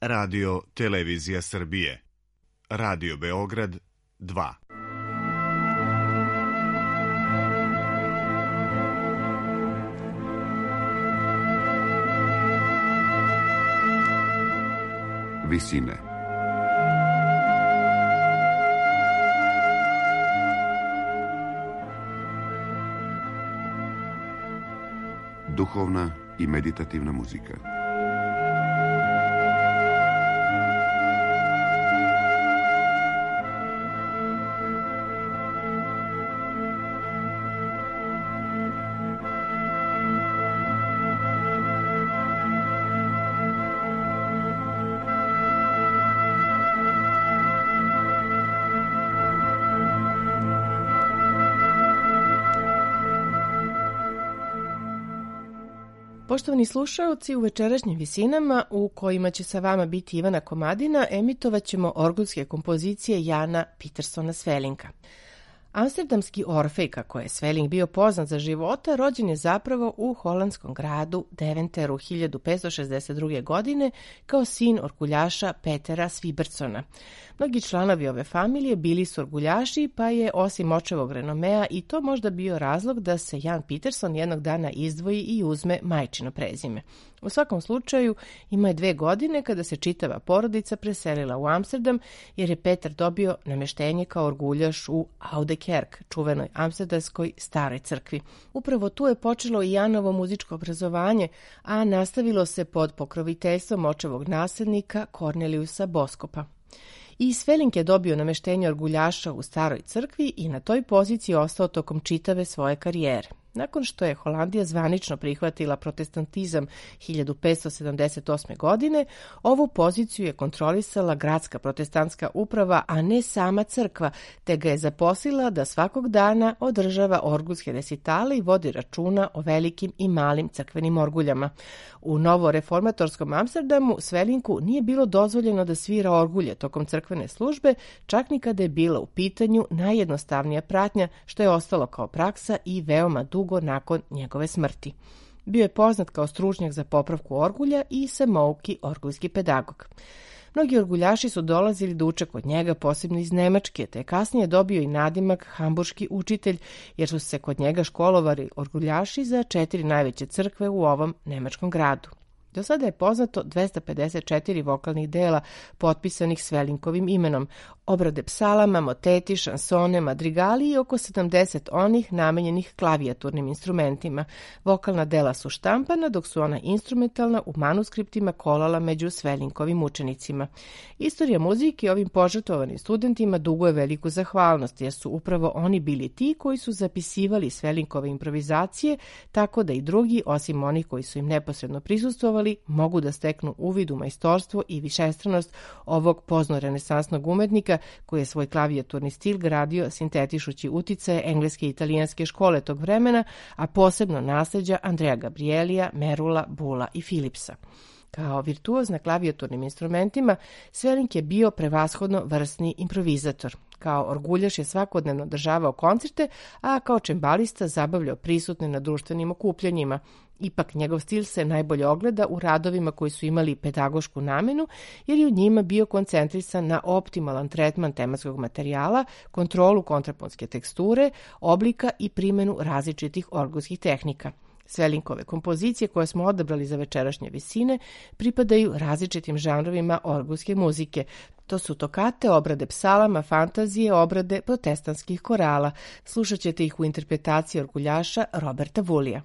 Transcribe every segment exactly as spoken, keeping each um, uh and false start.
Radio Televizija Srbije, Radio Beograd dva. Visine. Duhovna i meditativna muzika. Poštovani slušaoci, u večerašnjim visinama u kojima će sa vama biti Ivana Komadina, emitovat ćemo orgulske kompozicije Jana Pietersona Swelinga. Amsterdamski Orfej, kako je Sweling bio poznat za života, rođen je zapravo u holandskom gradu Deventeru hiljadu petsto šezdeset druge. godine kao sin orguljaša Petera Svibertsona. Mnogi članovi ove familije bili su orguljaši, pa je osim očevog renomea i to možda bio razlog da se Jan Pieterson jednog dana izdvoji i uzme majčino prezime. U svakom slučaju, ima je dve godine kada se čitava porodica preselila u Amsterdam, jer je Petar dobio nameštenje kao orguljaš u Oude Kerk, čuvenoj amsterdamskoj staroj crkvi. Upravo tu je počelo i Janovo muzičko obrazovanje, a nastavilo se pod pokroviteljstvom očevog naslednika Korneliusa Boskopa. I Sweling je dobio nameštenje orguljaša u staroj crkvi i na toj poziciji ostao tokom čitave svoje karijere. Nakon što je Holandija zvanično prihvatila protestantizam hiljadu petsto sedamdeset osme. godine, ovu poziciju je kontrolisala gradska protestantska uprava, a ne sama crkva, te ga je zaposlila da svakog dana održava orgulske resitale i vodi računa o velikim i malim crkvenim orguljama. U novoreformatorskom Amsterdamu Swelingu nije bilo dozvoljeno da svira orgulje tokom crkvene službe, čak ni kada je bila u pitanju najjednostavnija pratnja, što je ostalo kao praksa i veoma dugo dugo nakon njegove smrti. Bio je poznat kao stručnjak za popravku orgulja i samouki orguljski pedagog. Mnogi orguljaši su dolazili da uče kod njega, posebno iz Nemačke, te je kasnije dobio i nadimak hamburški učitelj, jer su se kod njega školovali orguljaši za četiri najveće crkve u ovom nemačkom gradu. Do sada je poznato dvesta pedeset četiri vokalnih dela potpisanih Swelingovim imenom, obrade psalama, moteti, šansone, madrigali i oko sedamdeset onih namenjenih klavijaturnim instrumentima. Vokalna dela su štampana, dok su ona instrumentalna u manuskriptima kolala među Swelingovim učenicima. Istorija muzike ovim požrtvovanim studentima duguje veliku zahvalnost, jer su upravo oni bili ti koji su zapisivali Swelingove improvizacije, tako da i drugi, osim onih koji su im neposredno prisustvovali, mogu da steknu uvid u majstorstvo i višestranost ovog pozno-renesansnog umetnika koji je svoj klavijaturni stil gradio sintetišući uticaje engleske i italijanske škole tog vremena, a posebno nasleđa Andrea Gabrielija, Merula, Bula i Philipsa. Kao virtuoz na klavijaturnim instrumentima, Sweling je bio prevashodno vrsni improvizator. Kao orguljaš je svakodnevno održavao koncerte, a kao čembalista zabavljao prisutne na društvenim okupljanjima. Ipak njegov stil se najbolje ogleda u radovima koji su imali pedagošku namenu, jer je u njima bio koncentrisan na optimalan tretman tematskog materijala, kontrolu kontrapunske teksture, oblika i primjenu različitih orgulskih tehnika. Svelingove kompozicije koje smo odabrali za večerašnje visine pripadaju različitim žanrovima orgulske muzike. To su tokate, obrade psalama, fantazije, obrade protestantskih korala. Slušat ćete ih u interpretaciji orguljaša Roberta Vulija.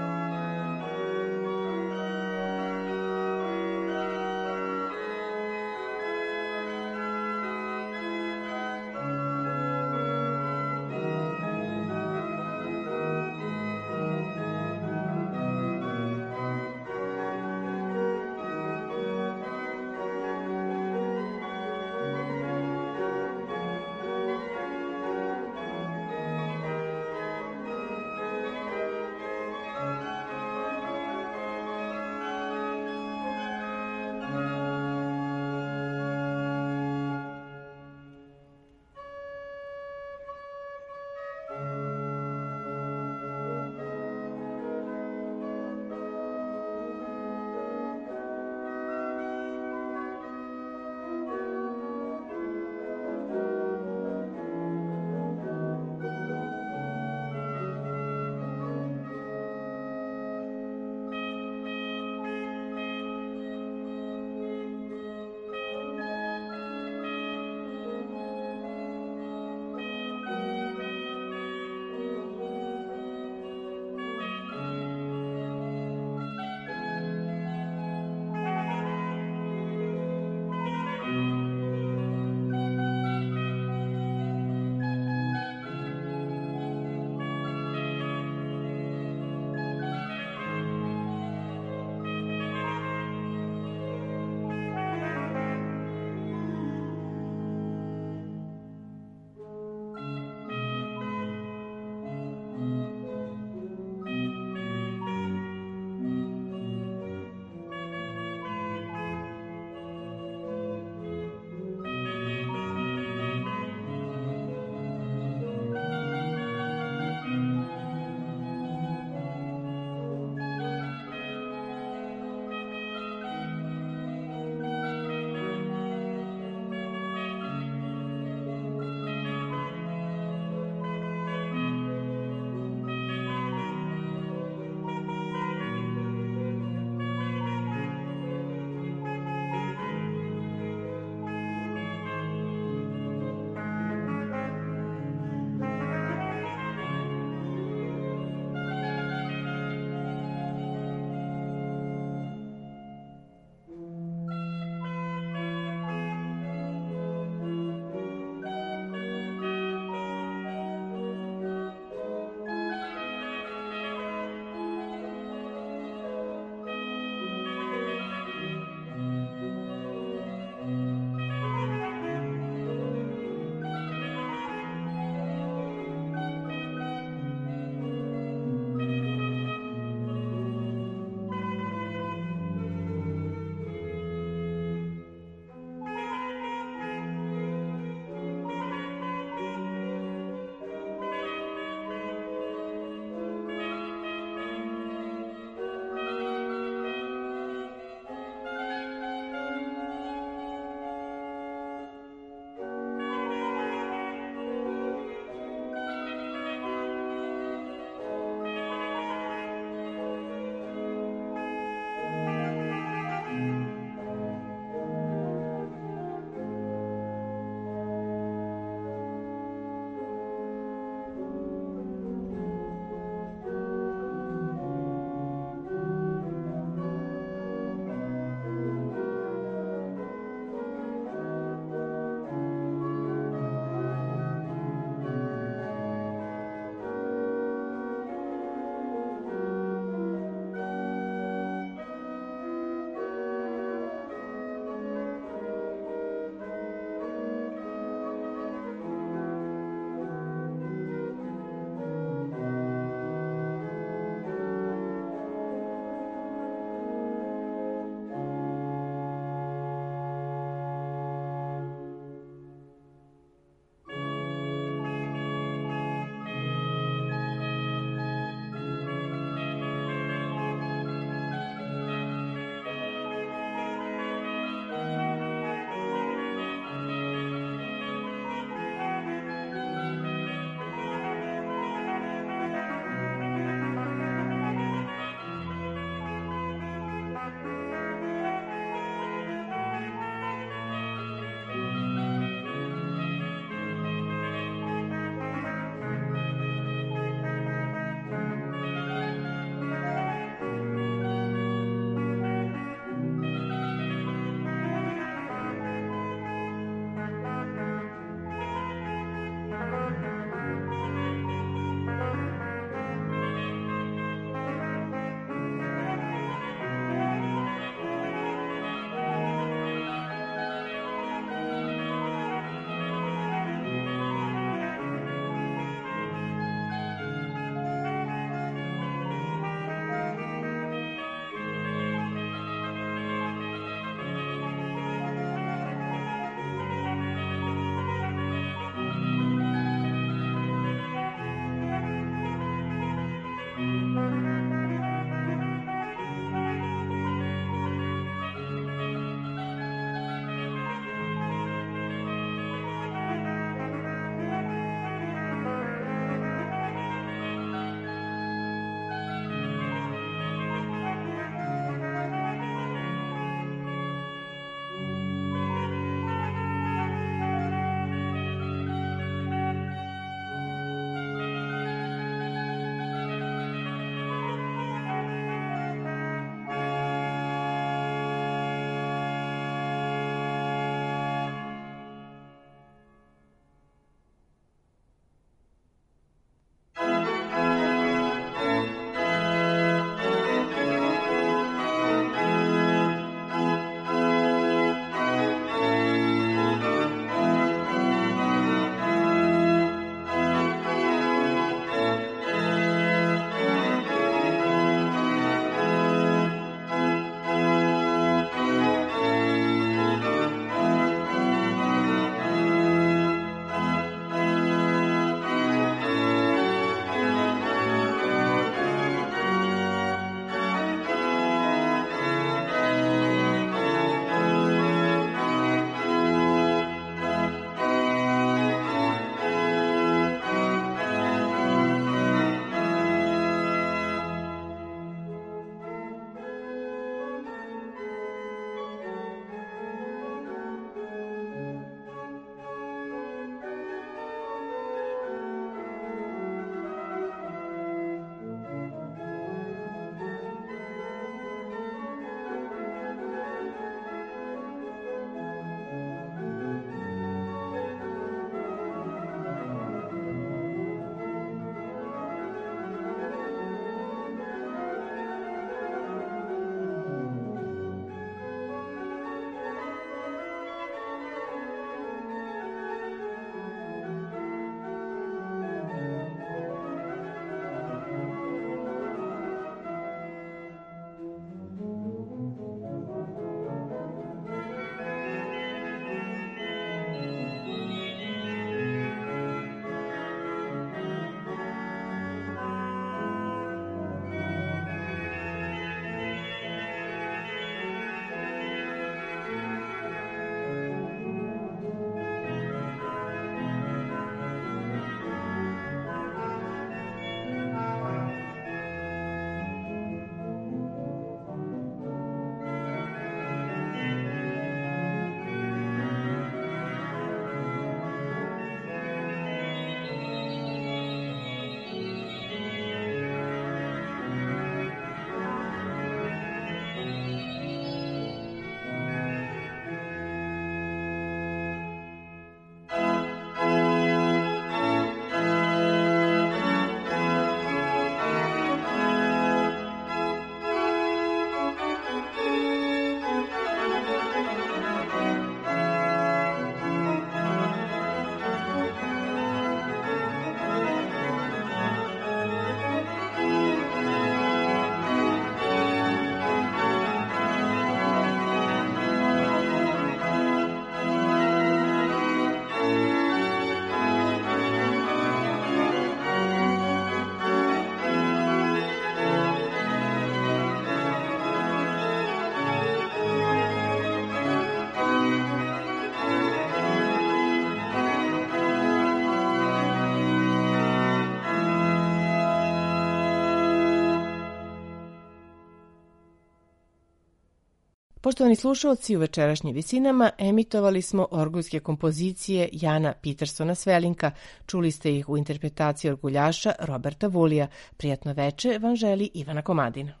Poštovani slušalci, u večerašnjim visinama emitovali smo orgulske kompozicije Jana Petersona Svelinka. Čuli ste ih u interpretaciji orguljaša Roberta Vulija. Prijatno veče vam želi Ivana Komadina.